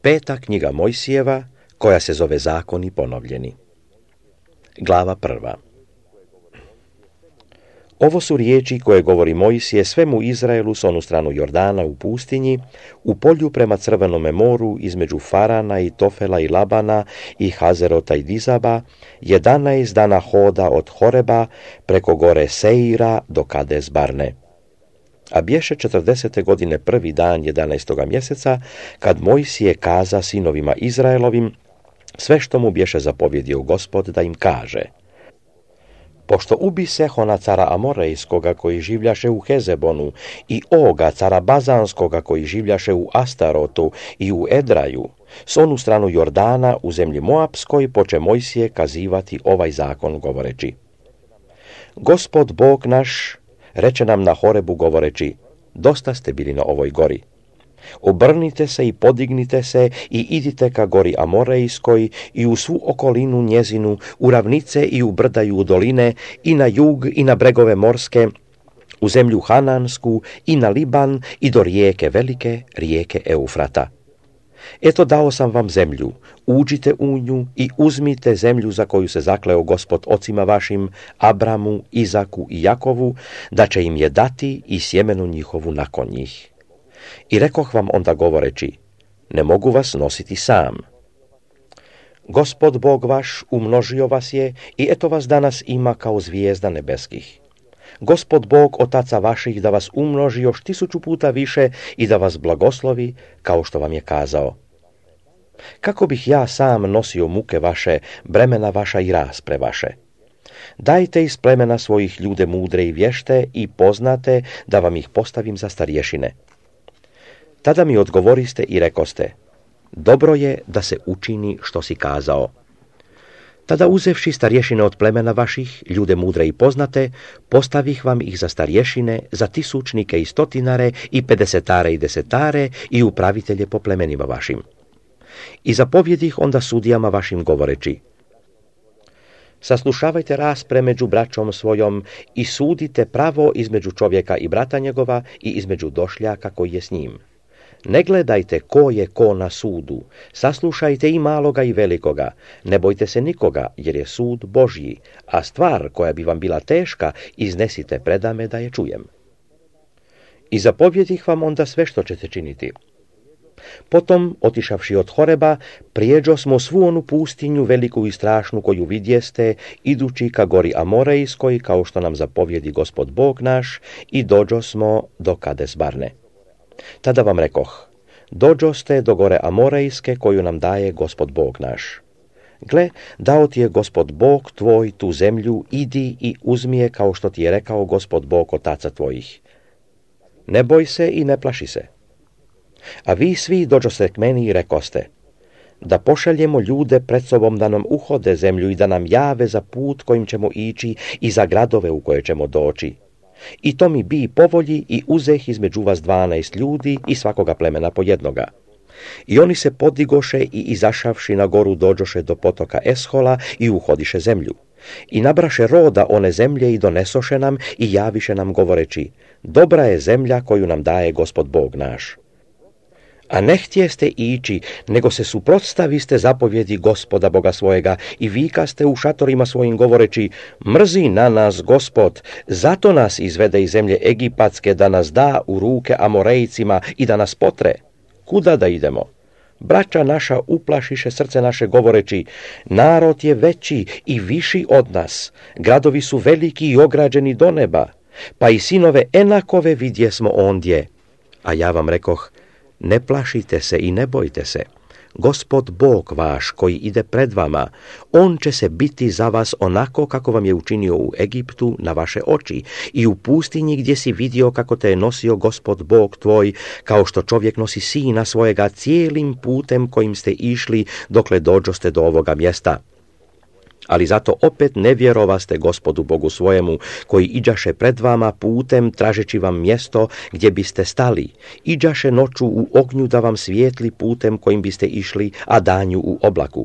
Peta knjiga Mojsijeva, koja se zove Zakoni ponovljeni. Glava 1. Ovo su riječi koje govori Mojsije svemu Izraelu s onu stranu Jordana u pustinji, u polju prema Crvenome moru između Farana i Tofela i Labana i Hazerota i Dizaba, 11 dana hoda od Horeba preko gore Seira do Kades Barne. A bješe 40. godine prvi dan 11. mjeseca, kad Mojsije kaza sinovima Izraelovim sve što mu bješe zapovjedio Gospod da im kaže. Pošto ubi Sehona cara Amorejskoga koji življaše u Hezebonu i Oga cara Bazanskoga koji življaše u Astarotu i u Edraju, s onu stranu Jordana u zemlji Moapskoj poče Mojsije kazivati ovaj zakon govoreći. Gospod Bog naš reče nam na Horebu govoreći, dosta ste bili na ovoj gori. Obrnite se i podignite se i idite ka gori Amorejskoj i u svu okolinu njezinu, u ravnice i u brda i u doline, i na jug i na bregove morske, u zemlju Hanansku i na Liban i do rijeke velike, rijeke Eufrata. Eto dao sam vam zemlju, uđite u nju i uzmite zemlju za koju se zakleo Gospod ocima vašim, Abramu, Izaku i Jakovu, da će im je dati i sjemenu njihovu nakon njih. I rekoh vam onda govoreći, ne mogu vas nositi sam. Gospod Bog vaš umnožio vas je i eto vas danas ima kao zvijezda nebeskih. Gospod Bog otaca vaših da vas umnoži još 1000 puta više i da vas blagoslovi kao što vam je kazao. Kako bih ja sam nosio muke vaše, bremena vaša i raspre vaše? Dajte iz plemena svojih ljude mudre i vješte i poznate da vam ih postavim za starješine. Tada mi odgovoriste i rekoste, dobro je da se učini što si kazao. Tada uzevši starješine od plemena vaših, ljude mudre i poznate, postavih vam ih za starješine, za tisućnike i stotinare i 50 i 10 i upravitelje po plemenima vašim. I zapovjedih onda sudijama vašim govoreći, saslušavajte raspre među braćom svojom i sudite pravo između čovjeka i brata njegova i između došljaka koji je s njim. Ne gledajte ko je ko na sudu, saslušajte i maloga i velikoga, ne bojte se nikoga, jer je sud Božji, a stvar koja bi vam bila teška, iznesite predame da je čujem. I zapovjedih vam onda sve što ćete činiti. Potom, otišavši od Horeba, prijeđo smo svu onu pustinju veliku i strašnu koju vidjeste, idući ka gori Amorejskoj, kao što nam zapovjedi Gospod Bog naš, i dođo smo do Kades Barne. Tada vam rekoh, dođoste do gore Amorejske koju nam daje Gospod Bog naš. Gle, dao ti je Gospod Bog tvoj tu zemlju, idi i uzmi je kao što ti je rekao Gospod Bog otaca tvojih. Ne boj se i ne plaši se. A vi svi dođoste k meni i rekoste, da pošaljemo ljude pred sobom da nam uhode zemlju i da nam jave za put kojim ćemo ići i za gradove u koje ćemo doći. I to mi bi po volji i uzeh između vas 12 ljudi i svakoga plemena po jednoga. I oni se podigoše i izašavši na goru dođoše do potoka Eshola i uhodiše zemlju. I nabraše roda one zemlje i donesoše nam i javiše nam govoreći, dobra je zemlja koju nam daje Gospod Bog naš. A ne htjeste ići, nego se suprotstaviste zapovjedi Gospoda Boga svojega i vikaste u šatorima svojim govoreći, mrzi na nas Gospod, zato nas izvede iz zemlje Egipatske da nas da u ruke Amorejcima i da nas potre. Kuda da idemo? Braća naša uplašiše srce naše govoreći, narod je veći i viši od nas, gradovi su veliki i ograđeni do neba, pa i sinove Enakove vidjesmo ondje. A ja vam rekoh, ne plašite se i ne bojte se. Gospod Bog vaš koji ide pred vama, on će se biti za vas onako kako vam je učinio u Egiptu na vaše oči i u pustinji gdje si vidio kako te je nosio Gospod Bog tvoj, kao što čovjek nosi sina svojega cijelim putem kojim ste išli dokle dođoste do ovoga mjesta. Ali zato opet ne vjerovaste Gospodu Bogu svojemu, koji iđaše pred vama putem tražeći vam mjesto gdje biste stali, iđaše noću u ognju da vam svijetli putem kojim biste išli, a danju u oblaku.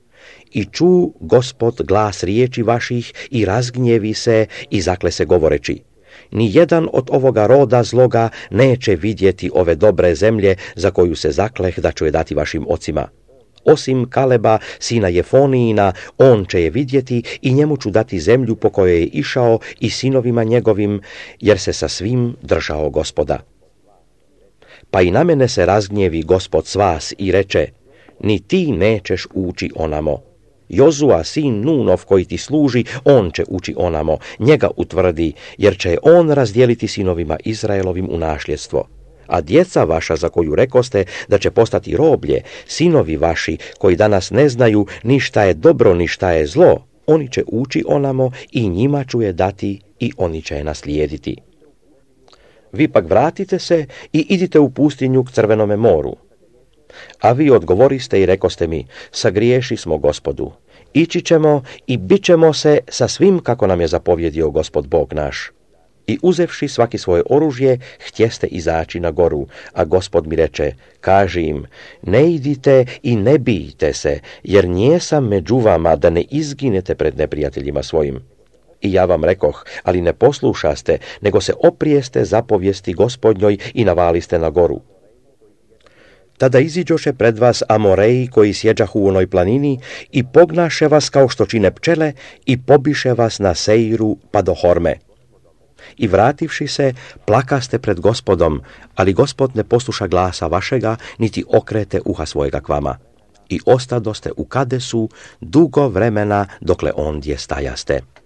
I ču Gospod glas riječi vaših i razgnjevi se i zakle se govoreći, Ni jedan od ovoga roda zloga neće vidjeti ove dobre zemlje za koju se zakleh da ću je dati vašim ocima. Osim Kaleba, sina Jefonijina, on će je vidjeti i njemu ću dati zemlju po kojoj je išao i sinovima njegovim, jer se sa svim držao Gospoda. Pa i na mene se razgnjevi Gospod s vas i reče, ni ti nećeš ući onamo. Jozua, sin Nunov koji ti služi, on će ući onamo, njega utvrdi, jer će on razdijeliti sinovima Izraelovim u nasljedstvo. A djeca vaša za koju rekoste da će postati roblje, sinovi vaši koji danas ne znaju ni šta je dobro ni šta je zlo, oni će ući onamo i njima ću je dati i oni će je naslijediti. Vi pak vratite se i idite u pustinju k Crvenome moru. A vi odgovoriste i rekoste mi, sagriješi smo Gospodu, ići ćemo i bit ćemo se sa svim kako nam je zapovjedio Gospod Bog naš. I uzevši svaki svoje oružje, htjeste izaći na goru, a Gospod mi reče, kaži im, ne idite i ne bijte se, jer njesam među vama da ne izginete pred neprijateljima svojim. I ja vam rekoh, ali ne poslušaste, nego se oprijeste zapovijesti Gospodnjoj i navaliste na goru. Tada iziđoše pred vas Amoreji koji sjeđahu u onoj planini i pognaše vas kao što čine pčele i pobiše vas na Seiru pa do Horme. I vrativši se, plakaste pred Gospodom, ali Gospod ne posluša glasa vašega, niti okrete uha svojega k vama. I ostadoste u Kadesu dugo vremena dokle ondje stajaste.